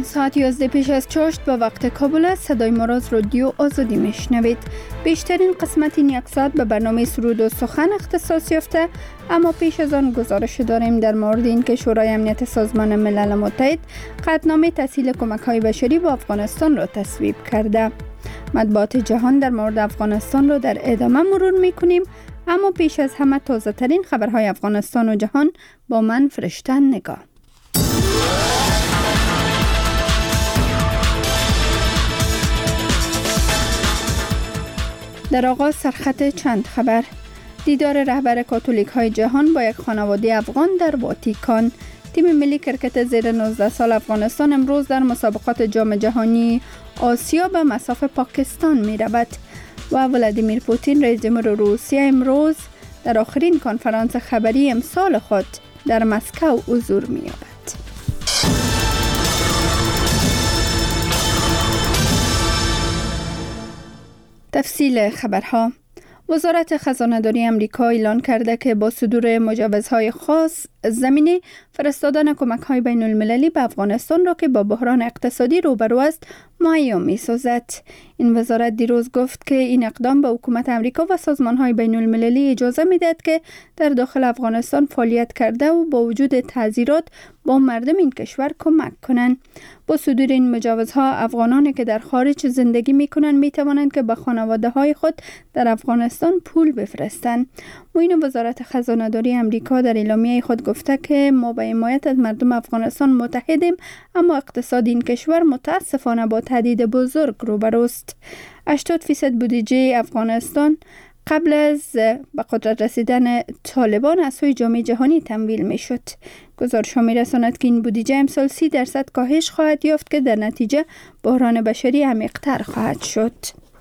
ساعت 11 پیش از چاشت به وقت کابل است. صدای ما را از رادیو آزادی میشنوید. بیشترین قسمت این یک ساعت به برنامه سرود و سخن اختصاص یافته، اما پیش از آن گزارش داریم در مورد اینکه شورای امنیت سازمان ملل متحد قطعنامه تسهیل کمک‌های بشری به افغانستان را تصویب کرده. مطبوعات جهان در مورد افغانستان را در ادامه مرور می‌کنیم، اما پیش از همه تازه ترین خبرهای افغانستان و جهان با من فرشته نگاه. در آغاز سرخط چند خبر. دیدار رهبر کاتولیک های جهان با یک خانواده افغان در واتیکان. تیم ملی کرکت زیر 19 سال افغانستان امروز در مسابقات جام جهانی آسیا به مصاف پاکستان می رود و ولادیمیر پوتین رئیس جمهور روسیه امروز در آخرین کنفرانس خبری امسال خود در مسکو حضور می یابد. تفصیل خبرها. وزارت خزانه‌داری آمریکا اعلان کرده که با صدور مجوزهای خاص زمینه فرستادن کمک‌های بین‌المللی به افغانستان را که با بحران اقتصادی روبرو است مهیا می‌سازد. این وزارت دیروز گفت که این اقدام به حکومت آمریکا و سازمان‌های بین‌المللی اجازه می‌دهد که در داخل افغانستان فعالیت کرده و با وجود تعذیرات با مردم این کشور کمک کنند. با صدور این مجوزها افغانانی که در خارج زندگی می‌کنند می‌توانند که به خانواده‌های خود در افغانستان پول بفرستند. معین وزارت خزانه‌داری آمریکا در اعلامیه خود گفته که ما به حمایت از مردم افغانستان متحدیم، اما اقتصاد این کشور متاسفانه با تهدید بزرگ روبروست. 80% بودجه افغانستان قبل از به قدرت رسیدن طالبان از سوی جامعه جهانی تمویل می شد. گزارش‌ها می‌رساند که این بودجه امسال 30% کاهش خواهد یافت که در نتیجه بحران بشری عمیق‌تر خواهد شد.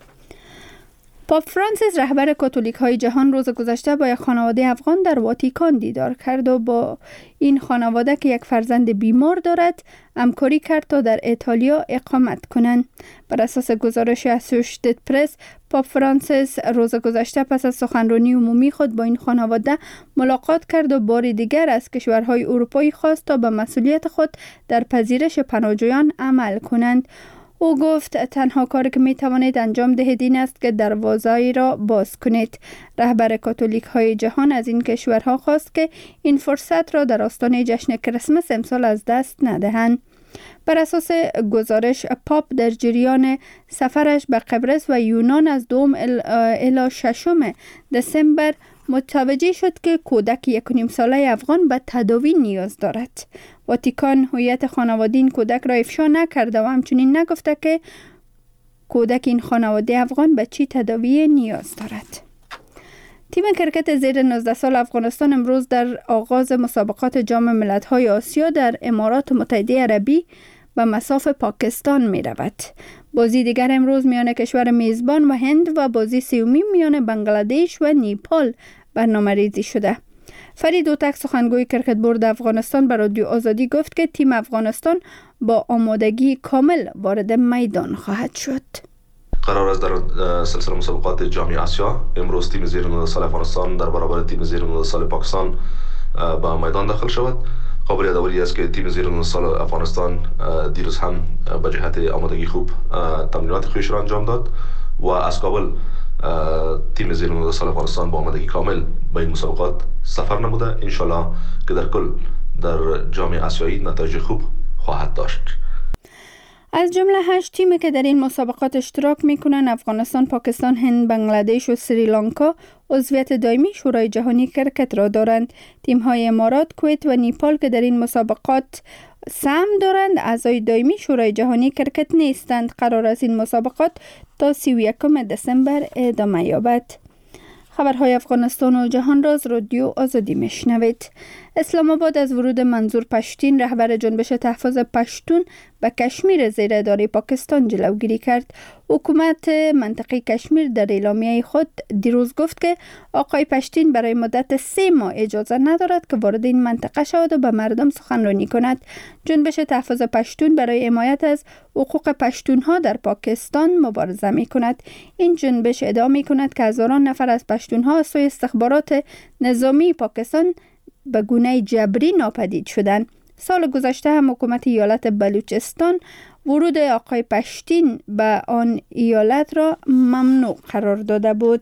پاپ فرانسیس رهبر کاتولیک های جهان روز گذشته با یک خانواده افغان در واتیکان دیدار کرد و با این خانواده که یک فرزند بیمار دارد همکاری کرد تا در ایتالیا اقامت کنند. بر اساس گزارش اسوشیتد پرس، پاپ فرانسیس روز گذشته پس از سخنرانی عمومی خود با این خانواده ملاقات کرد و بار دیگر از کشورهای اروپایی خواست تا به مسئولیت خود در پذیرش پناهجویان عمل کنند. او گفت تنها کاری که می توانید انجام دهید این است که دروازه‌ای را باز کنید. رهبر کاتولیک های جهان از این کشورها خواست که این فرصت را در آستانه جشن کریسمس امسال از دست ندهند. بر اساس گزارش، پاپ در جریان سفرش به قبرس و یونان از 2 الی 6 دسامبر متوجه شد که کودک 1.5 ساله افغان به تداوی نیاز دارد. واتیکان هویت خانواده این کودک را افشا نکرده و همچنین نگفته که کودک این خانواده افغان به چی تداوی نیاز دارد. تیم کرکت زیر 19 سال افغانستان امروز در آغاز مسابقات جام ملت‌های آسیا در امارات متحده عربی به مصاف پاکستان می رود. بازی دیگر امروز میان کشور میزبان و هند و بازی سومی میان بنگلادش و نیپال برنامه ریزی شده. فرید اوتک سخنگوی کرکت بورد افغانستان به رادیو آزادی گفت که تیم افغانستان با آمادگی کامل وارد میدان خواهد شد. قرار است در سلسله مسابقات جام آسیا امروز تیم زیر 19 سال افغانستان در برابر تیم زیر 19 سال پاکستان به میدان داخل شود. قابل یادآوری است که تیم زیر 19 سال افغانستان دیروز هم به جهت آمادگی خوب تمرینات خویش را انجام داد و از کابل تیم زیر 19 سال افغانستان با آمادگی کامل به این مسابقات سفر نموده. انشالله که در کل در جام آسیایی نتایج خوب خواهد داشت. از جمله 8 تیمی که در این مسابقات اشتراک میکنند، افغانستان، پاکستان، هند، بنگلادش و سریلانکا عضویت دائمی شورای جهانی کرکت را دارند. تیم‌های امارات، کویت و نیپال که در این مسابقات سهم دارند اعضای دائمی شورای جهانی کرکت نیستند. قرار است این مسابقات تا 31 دسامبر ادامه یابد. خبرهای افغانستان و جهان را از رادیو آزادی میشنوید. اسلام آباد از ورود منظور پشتین رهبر جنبش تحفظ پشتون به کشمیر زیر اداره پاکستان جلوگیری کرد. حکومت منطقه کشمیر در اعلامیه خود دیروز گفت که آقای پشتین برای مدت 3 ماه اجازه ندارد که وارد این منطقه شود و به مردم سخنرانی کند. جنبش تحفظ پشتون برای حمایت از حقوق پشتونها در پاکستان مبارزه می کند. این جنبش ادعا می کند که هزاران نفر از پشتونها از سوی استخبارات نظامی پاکستان به گونه جبری ناپدید شدند. سال گذشته هم حکومت ایالت بلوچستان ورود آقای پشتین به آن ایالت را ممنوع قرار داده بود.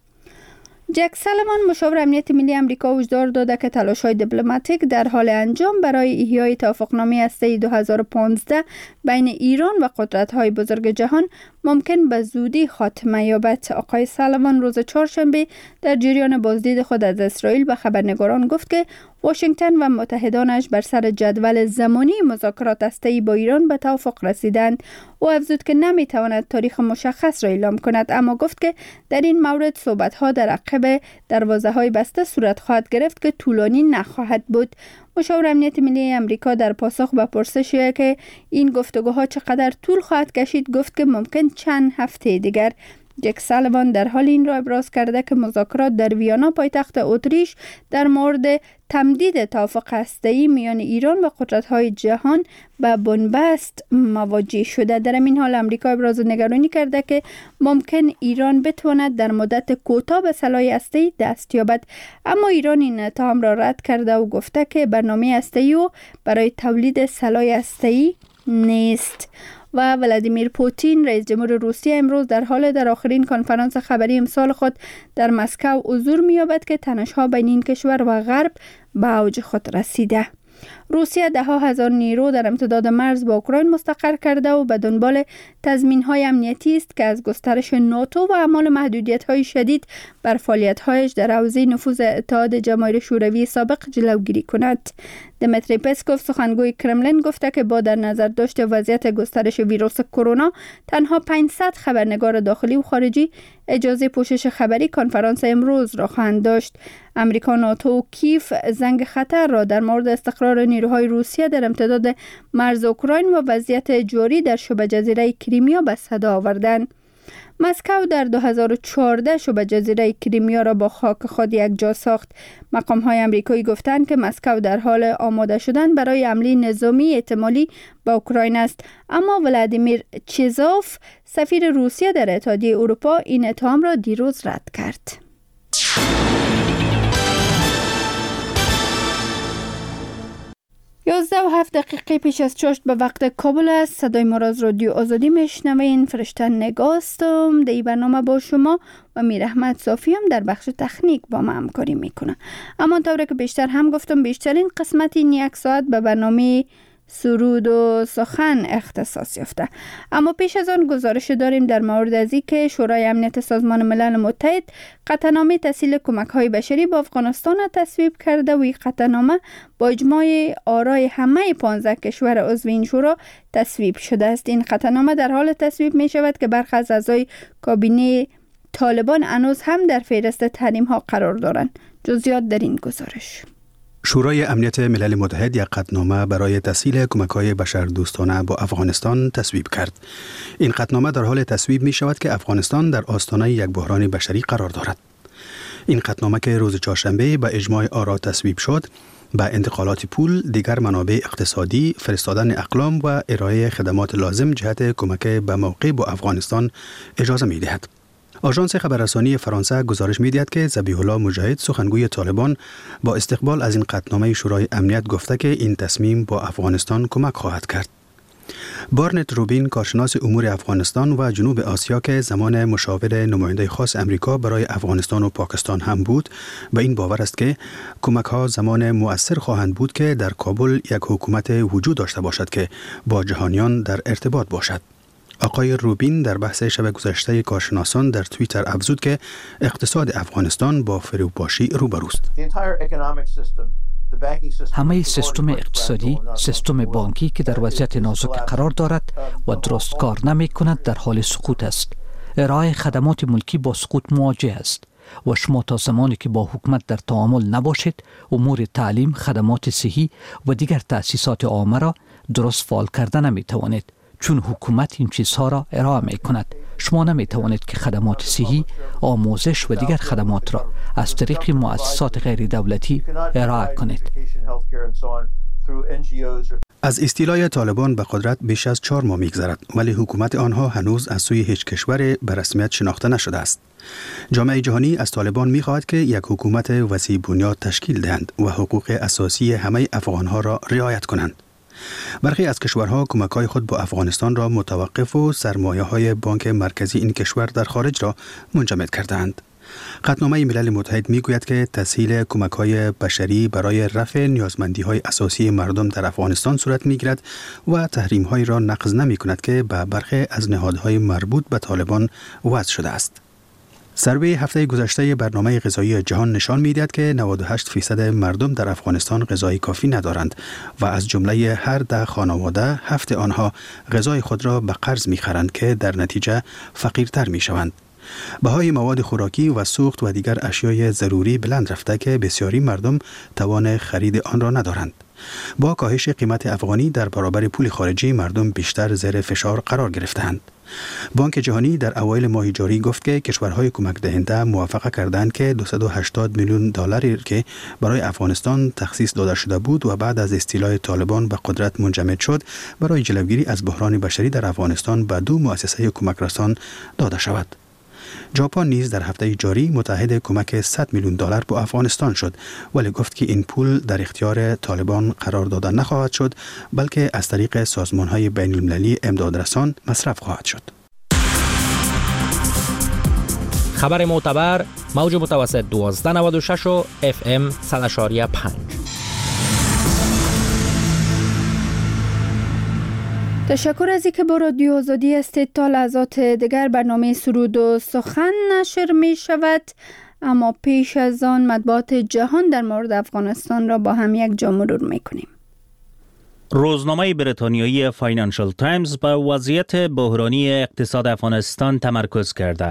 جک سالیوان مشاور امنیت ملی آمریکا هشدار داده که تلاش‌های دیپلماتیک در حال انجام برای احیای توافقنامه هسته‌ای 2015 بین ایران و قدرت‌های بزرگ جهان ممکن به زودی خاتمه یابد. آقای سالیوان روز چهارشنبه در جریان بازدید خود از اسرائیل به خبرنگاران گفت که واشنگتن و متحدانش بر سر جدول زمانی مذاکرات هسته‌ای با ایران به توافق رسیدند. او افزود که نمی‌تواند تاریخ مشخص را اعلام کند، اما گفت که در این مورد صحبت‌ها در عقب دروازه‌های بسته صورت خواهد گرفت که طولانی نخواهد بود. مشاور امنیت ملی آمریکا در پاسخ به پرسشی که این گفتگوها چقدر طول خواهد کشید گفت که ممکن چند هفته دیگر. جک سالیوان در حال این را ابراز کرده که مذاکرات در ویانا پایتخت اتریش در مورد تمدید توافق هسته‌ای میان ایران و قدرت‌های جهان به بنبست مواجه شده. در این حال آمریکا ابراز نگرانی کرده که ممکن ایران بتواند در مدت کوتاه به سلاح هسته‌ای دست یابد، اما ایران این اتهام را رد کرده و گفته که برنامه هسته‌ای او برای تولید سلاح هسته‌ای نیست. و ولادیمیر پوتین رئیس جمهور روسیه امروز در آخرین کنفرانس خبری امسال خود در مسکو حضور می‌یابد که تنش‌ها بین این کشور و غرب به اوج خود رسیده. روسیه ده‌ها هزار نیرو در امتداد مرز با اوکراین مستقر کرده و به دنبال تضمین‌های امنیتی است که از گسترش ناتو و اعمال محدودیت‌های شدید بر فعالیت‌هایش در حوزه نفوذ اتحاد جماهیر شوروی سابق جلوگیری کند. دمیتری پسکوف سخنگوی کرملین گفته که با در نظر داشت وضعیت گسترش ویروس کرونا تنها 500 خبرنگار داخلی و خارجی اجازه پوشش خبری کنفرانس امروز را خواهند داشت. امریکا، ناتو و کیف زنگ خطر را در مورد استقرار نیروهای روسیه در امتداد مرز اوکراین و وضعیت جاری در شبه جزیره کریمیا به صدا آوردند. مسکو در 2014 شبه جزیره کریمیا را با خاک خود یکجا ساخت. مقام‌های آمریکایی گفتند که مسکو در حال آماده شدن برای حمله نظامی احتمالی به اوکراین است، اما ولادیمیر چیزوف سفیر روسیه در اتحادیه اروپا این اتهام را دیروز رد کرد. 11:07 پیش از چاشت به وقت کابل است. صدای ما را از رادیو آزادی میشنوین. فرشته نگاستم در این برنامه با شما و میر احمد صافی هم در بخش تکنیک با ما همکاری میکنه. اما طوری که بیشتر هم گفتم بیشترین قسمت این یک ساعت به برنامه سرود و سخن اختصاص یافته. اما پیش از آن گزارش داریم در مورد از اینکه شورای امنیت سازمان ملل متحد قطعنامه تسهیل کمک‌های بشری به افغانستان تصویب کرده و این قطعنامه با اجماع آرای همه 15 کشور عضو این شورا تصویب شده است. این قطعنامه در حال تصویب می شود که برخی از اعضای کابینه طالبان هنوز هم در فهرست تحریم‌ها قرار دارند. جزئیات در این گزارش. شورای امنیت ملل متحد یک قطعنامه برای تسهیل کمک‌های بشردوستانه با افغانستان تصویب کرد. این قطعنامه در حال تصویب می شود که افغانستان در آستانه یک بحران بشری قرار دارد. این قطعنامه که روز چهارشنبه به اجماع آرا تصویب شد، به انتقالات پول، دیگر منابع اقتصادی، فرستادن اقلام و ارائه خدمات لازم جهت کمک به موقع با افغانستان اجازه می دهد. آژانس خبررسانی فرانسه گزارش می‌دهد که ذبیح الله مجاهد سخنگوی طالبان با استقبال از این قطعنامه شورای امنیت گفته که این تصمیم با افغانستان کمک خواهد کرد. بارنت روبین کارشناس امور افغانستان و جنوب آسیا که زمان مشاور نماینده خاص امریکا برای افغانستان و پاکستان هم بود، به این باور است که کمک‌ها زمان مؤثر خواهند بود که در کابل یک حکومت وجود داشته باشد که با جهانیان در ارتباط باشد. آقای روبین در بحث شب گذشته کارشناسان در توییتر افزود که اقتصاد افغانستان با فروپاشی روبروست. همه سیستم اقتصادی، سیستم بانکی که در وضعیت نازک قرار دارد و درست کار نمی کند در حال سقوط است. ارائه خدمات ملکی با سقوط مواجه است و شما تا زمانی که با حکومت در تعامل نباشید، امور تعلیم، خدمات صحی و دیگر تأسیسات عامه را درست فعال کرده نمی توانید. چون حکومت این چیزها را ارائه می کند. شما نمی توانید که خدمات صحی، آموزش و دیگر خدمات را از طریق مؤسسات غیر دولتی ارائه کنید. از استیلای طالبان به قدرت بیش از 4 ماه می‌گذرد، ولی حکومت آنها هنوز از سوی هیچ کشور به رسمیت شناخته نشده است. جامعه جهانی از طالبان می‌خواهد که یک حکومت وسیع بنیاد تشکیل دهند و حقوق اساسی همه افغان‌ها را رعایت کنند. برخی از کشورها کمک‌های خود با افغانستان را متوقف و سرمایه‌های بانک مرکزی این کشور در خارج را منجمد کردند. قطعنامه ملل متحد میگوید که تسهیل کمک‌های بشری برای رفع نیازمندی‌های اساسی مردم در افغانستان صورت می‌گیرد و تحریم‌هایی را نقض نمی‌کند که به برخی از نهادهای مربوط به طالبان وضع شده است. سروی هفته گذشته برنامه غذایی جهان نشان می‌دهد که 98% مردم در افغانستان غذای کافی ندارند و از جمله هر 10 خانواده 7 آنها غذای خود را به قرض می‌خرند که در نتیجه فقیرتر می‌شوند. بهای مواد خوراکی و سوخت و دیگر اشیای ضروری بلند رفته که بسیاری مردم توان خرید آن را ندارند. با کاهش قیمت افغانی در برابر پول خارجی مردم بیشتر زیر فشار قرار گرفتند. بانک جهانی در اوایل ماه جاری گفت که کشورهای کمک دهنده موافقه کردند که 280 میلیون دلاری که برای افغانستان تخصیص داده شده بود و بعد از استیلای طالبان به قدرت منجمد شد برای جلوگیری از بحران بشری در افغانستان به 2 مؤسسه کمک رسان داده شود. ژاپن نیز در هفته جاری متحد کمک 100 میلیون دلار به افغانستان شد، ولی گفت که این پول در اختیار طالبان قرار داده نخواهد شد، بلکه از طریق سازمان‌های بین‌المللی امدادرسان مصرف خواهد شد. خبر معتبر موج متوسط 1296 و FM 100.5. تشکر از اینکه با رادیو آزادی هستید. تا لحظات دیگر برنامه سرود و سخن نشر می شود، اما پیش از آن مطبوعات جهان در مورد افغانستان را با هم یک جا مرور می کنیم. روزنامه بریتانیایی فاینانشل تایمز به وضعیت بحرانی اقتصاد افغانستان تمرکز کرده.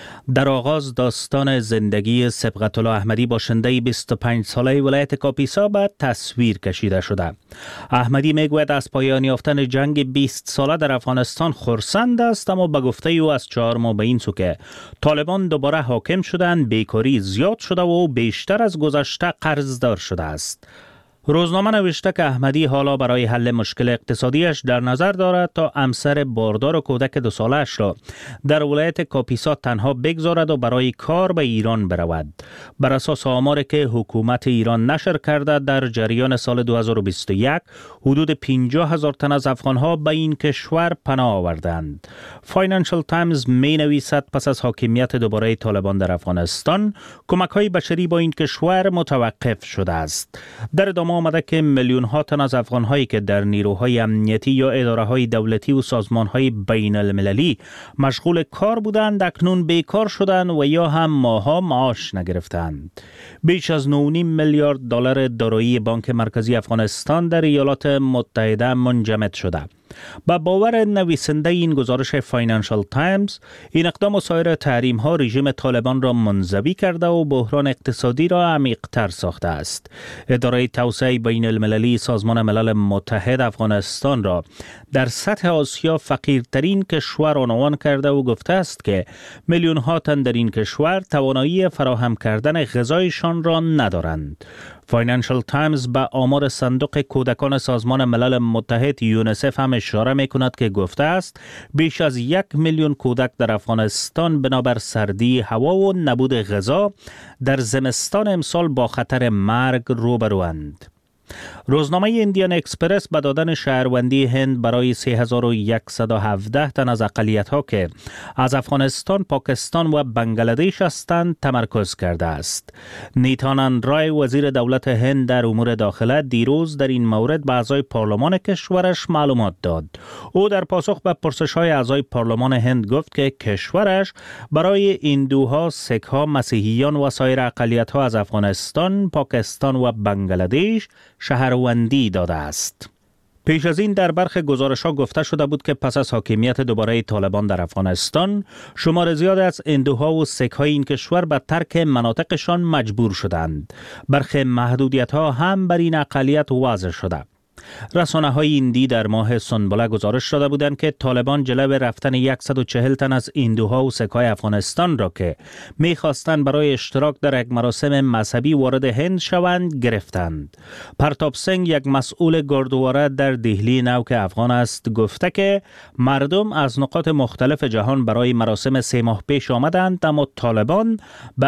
در آغاز داستان زندگی سبقت الله احمدی باشنده 25 ساله ولایت کاپیسا به تصویر کشیده شده. احمدی میگوید از پایان یافتن جنگ 20 ساله در افغانستان خرسند است، اما به گفته او از 4 ماه به این سو که طالبان دوباره حاکم شدند بیکاری زیاد شده و بیشتر از گذشته قرضدار شده است. روزنامه نوشته که احمدی حالا برای حل مشکل اقتصادیش در نظر دارد تا همسر باردار و کودک 2 ساله‌اش را در ولایت کاپیسا تنها بگذارد و برای کار به ایران برود. بر اساس آماری که حکومت ایران نشر کرده، در جریان سال 2021 حدود 50,000 تن از افغانها به این کشور پناه آوردند. فاینانشل تایمز می نویسد پس از حاکمیت دوباره طالبان در افغانستان، کمک‌های بشری با این کشور متوقف شده است. در ادامه آمده که میلیون ها تن از افغان‌هایی که در نیروهای امنیتی یا اداره‌های دولتی و سازمان‌های بین المللی مشغول کار بودند اکنون بیکار شدند و یا هم ماها معاش نگرفتند. بیش از 9.5 میلیارد دلار دارایی بانک مرکزی افغانستان در ایالات متحده منجمد شده. با باور نویسنده این گزارش فاینانشل تایمز، این اقدام و سایر تحریم ها رژیم طالبان را منزوی کرده و بحران اقتصادی را عمیق‌تر ساخته است. اداره توسعه بین المللی سازمان ملل متحد افغانستان را در سطح آسیا فقیرترین کشور عنوان کرده و گفته است که میلیون ها تن در این کشور توانایی فراهم کردن غذایشان را ندارند. فاینانشل تایمز به آمار صندوق کودکان سازمان ملل متحد یونیسف هم اشاره می کند که گفته است بیش از 1 میلیون کودک در افغانستان بنابر سردی هوا و نبود غذا در زمستان امسال با خطر مرگ روبروند. روزنامه ایندیان اکسپرس به دادن شهروندی هند برای 3117 تن از اقلیت‌ها که از افغانستان، پاکستان و بنگلادش هستند تمرکز کرده است. نیتانند رای وزیر دولت هند در امور داخله دیروز در این مورد به اعضای پارلمان کشورش معلومات داد. او در پاسخ به پرسش‌های اعضای پارلمان هند گفت که کشورش برای هندوها، سیک‌ها، مسیحیان و سایر اقلیت‌ها از افغانستان، پاکستان و بنگلادش شهروندی داده است. پیش از این در برخی گزارش‌ها گفته شده بود که پس از حاکمیت دوباره طالبان در افغانستان، شمار زیاد از هندوها و سیک‌های این کشور به ترک مناطقشان مجبور شدند. برخی محدودیت‌ها هم بر این اقلیت وضع شده. رسانه‌های هندی در ماه سنبله گزارش داده بودند که طالبان جلو رفتن 140 تن از هندوها و سک‌های افغانستان را که می‌خواستند برای اشتراک در یک مراسم مذهبی وارد هند شوند گرفتند. پرتاب سنگ، یک مسئول گردواره در دهلی نوک افغان است، گفته که مردم از نقاط مختلف جهان برای مراسم 3 ماه پیش آمدند، اما طالبان به